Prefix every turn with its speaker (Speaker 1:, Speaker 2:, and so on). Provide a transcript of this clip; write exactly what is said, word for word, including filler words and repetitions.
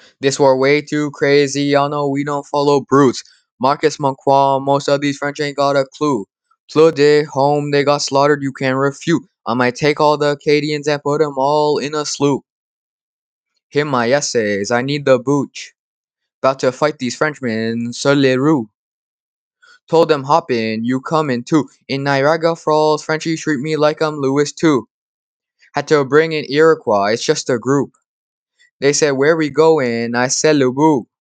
Speaker 1: This war way too crazy, y'all know we don't follow brutes. Marcus Monquois, most of these French ain't got a clue. Pleu de home, they got slaughtered, you can't refute. I might take all the Acadians and put 'em all in a sloop. Hear my essays, I need the booch. About to fight these Frenchmen, sur les roues. Told them hop in, you coming too. In Niagara Falls, Frenchies treat me like I'm Louis too. Had to bring in Iroquois, it's just a group. They said where we going, I said Le Bout.